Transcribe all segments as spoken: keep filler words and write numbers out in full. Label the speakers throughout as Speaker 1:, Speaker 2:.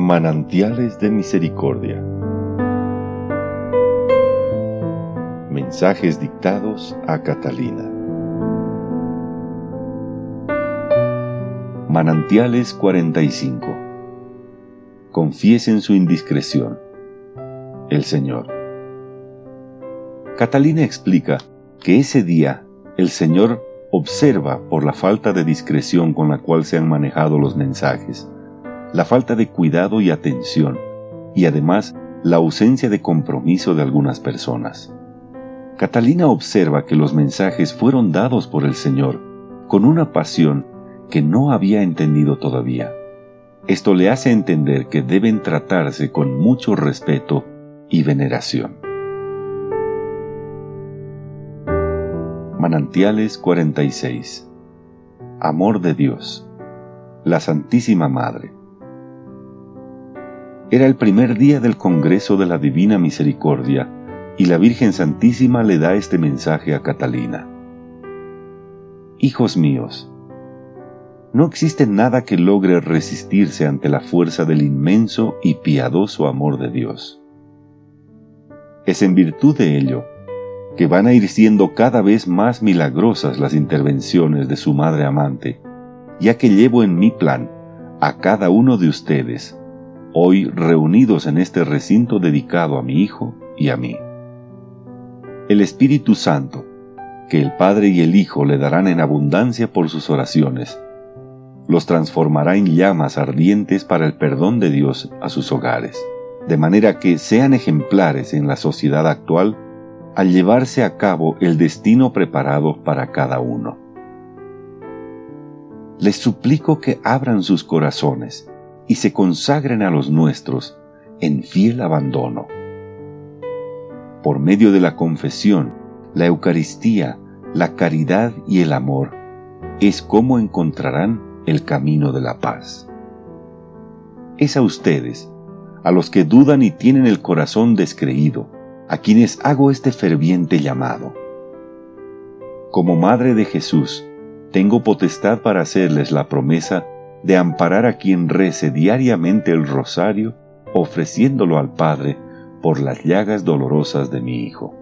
Speaker 1: Manantiales de Misericordia. Mensajes dictados a Catalina. Manantiales cuarenta y cinco. Confiesen su indiscreción. El Señor. Catalina explica que ese día el Señor observa por la falta de discreción con la cual se han manejado los mensajes, la falta de cuidado y atención, y además la ausencia de compromiso de algunas personas. Catalina observa que los mensajes fueron dados por el Señor con una pasión que no había entendido todavía. Esto le hace entender que deben tratarse con mucho respeto y veneración. Manantiales cuarenta y seis. Amor de Dios. La Santísima Madre. Era el primer día del Congreso de la Divina Misericordia y la Virgen Santísima le da este mensaje a Catalina. Hijos míos, no existe nada que logre resistirse ante la fuerza del inmenso y piadoso amor de Dios. Es en virtud de ello que van a ir siendo cada vez más milagrosas las intervenciones de su Madre amante, ya que llevo en mi plan a cada uno de ustedes, hoy reunidos en este recinto dedicado a mi Hijo y a mí. El Espíritu Santo, que el Padre y el Hijo le darán en abundancia por sus oraciones, los transformará en llamas ardientes para el perdón de Dios a sus hogares, de manera que sean ejemplares en la sociedad actual al llevarse a cabo el destino preparado para cada uno. Les suplico que abran sus corazones y se consagren a los nuestros en fiel abandono. Por medio de la confesión, la Eucaristía, la caridad y el amor, es como encontrarán el camino de la paz. Es a ustedes, a los que dudan y tienen el corazón descreído, a quienes hago este ferviente llamado. Como Madre de Jesús, tengo potestad para hacerles la promesa de amparar a quien rece diariamente el rosario, ofreciéndolo al Padre por las llagas dolorosas de mi Hijo.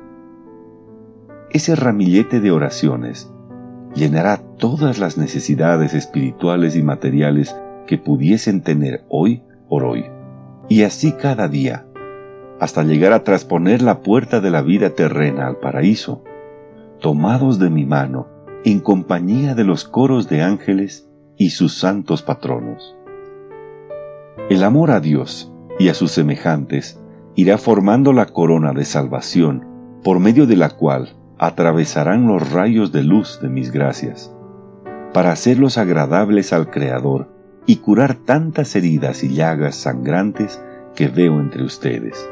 Speaker 1: Ese ramillete de oraciones llenará todas las necesidades espirituales y materiales que pudiesen tener hoy por hoy, y así cada día, hasta llegar a trasponer la puerta de la vida terrena al paraíso, tomados de mi mano, en compañía de los coros de ángeles y sus santos patronos. El amor a Dios y a sus semejantes irá formando la corona de salvación, por medio de la cual atravesarán los rayos de luz de mis gracias, para hacerlos agradables al Creador y curar tantas heridas y llagas sangrantes que veo entre ustedes.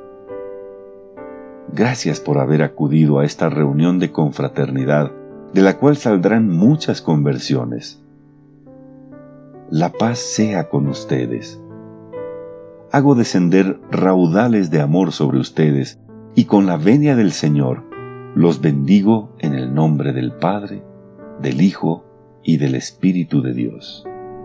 Speaker 1: Gracias por haber acudido a esta reunión de confraternidad, de la cual saldrán muchas conversiones. La paz sea con ustedes. Hago descender raudales de amor sobre ustedes, y con la venia del Señor, los bendigo en el nombre del Padre, del Hijo y del Espíritu de Dios.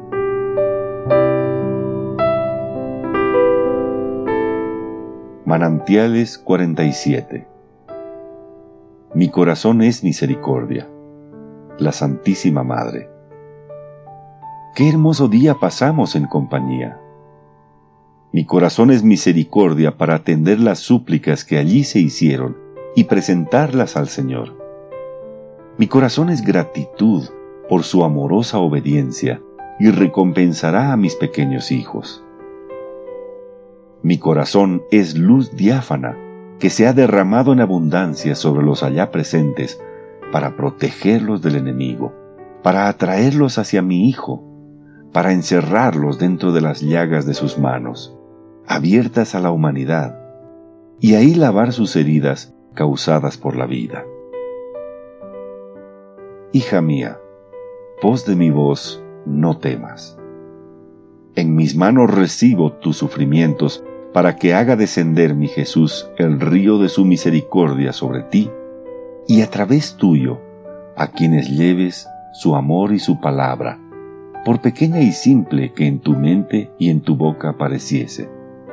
Speaker 1: Manantiales cuarenta y siete. Mi corazón es misericordia. La Santísima Madre. ¡Qué hermoso día pasamos en compañía! Mi corazón es misericordia para atender las súplicas que allí se hicieron y presentarlas al Señor. Mi corazón es gratitud por su amorosa obediencia y recompensará a mis pequeños hijos. Mi corazón es luz diáfana que se ha derramado en abundancia sobre los allá presentes para protegerlos del enemigo, para atraerlos hacia mi Hijo, para encerrarlos dentro de las llagas de sus manos, abiertas a la humanidad, y ahí lavar sus heridas causadas por la vida. Hija mía, voz de mi voz, no temas. En mis manos recibo tus sufrimientos para que haga descender mi Jesús el río de su misericordia sobre ti, y a través tuyo, a quienes lleves su amor y su palabra, por pequeña y simple que en tu mente y en tu boca pareciese.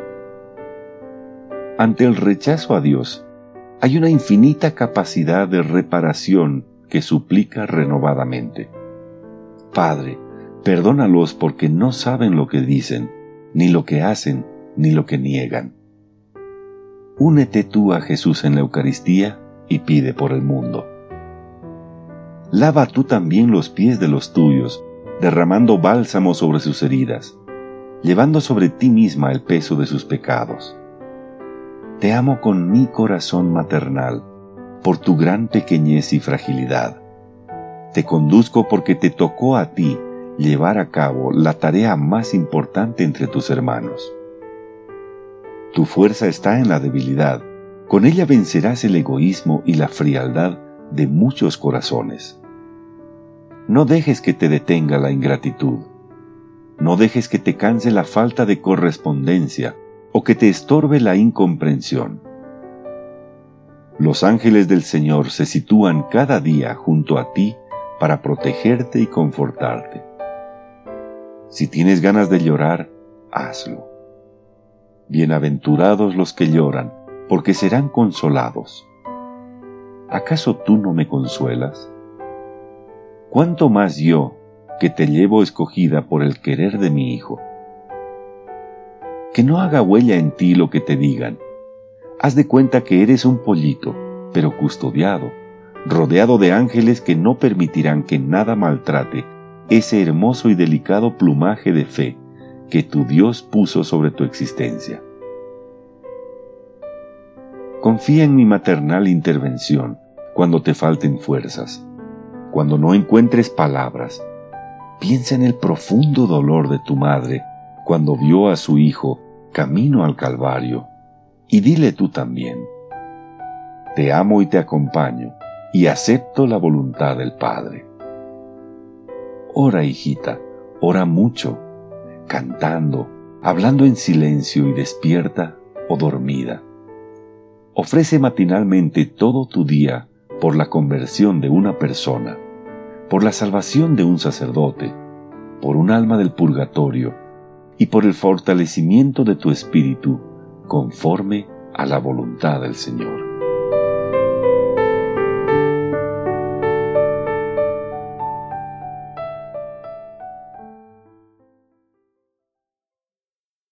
Speaker 1: Ante el rechazo a Dios, hay una infinita capacidad de reparación que suplica renovadamente. Padre, perdónalos porque no saben lo que dicen, ni lo que hacen, ni lo que niegan. Únete tú a Jesús en la Eucaristía y pide por el mundo. Lava tú también los pies de los tuyos, derramando bálsamo sobre sus heridas, llevando sobre ti misma el peso de sus pecados. Te amo con mi corazón maternal, por tu gran pequeñez y fragilidad. Te conduzco porque te tocó a ti llevar a cabo la tarea más importante entre tus hermanos. Tu fuerza está en la debilidad, con ella vencerás el egoísmo y la frialdad de muchos corazones. No dejes que te detenga la ingratitud. No dejes que te canse la falta de correspondencia o que te estorbe la incomprensión. Los ángeles del Señor se sitúan cada día junto a ti para protegerte y confortarte. Si tienes ganas de llorar, hazlo. Bienaventurados los que lloran, porque serán consolados. ¿Acaso tú no me consuelas? ¿Cuánto más yo, que te llevo escogida por el querer de mi Hijo? Que no haga huella en ti lo que te digan. Haz de cuenta que eres un pollito, pero custodiado, rodeado de ángeles que no permitirán que nada maltrate ese hermoso y delicado plumaje de fe que tu Dios puso sobre tu existencia. Confía en mi maternal intervención cuando te falten fuerzas, cuando no encuentres palabras. Piensa en el profundo dolor de tu madre cuando vio a su hijo camino al Calvario, y dile tú también: te amo y te acompaño, y acepto la voluntad del Padre. Ora, hijita, ora mucho, cantando, hablando en silencio y despierta o dormida. Ofrece matinalmente todo tu día por la conversión de una persona, por la salvación de un sacerdote, por un alma del purgatorio y por el fortalecimiento de tu espíritu conforme a la voluntad del Señor.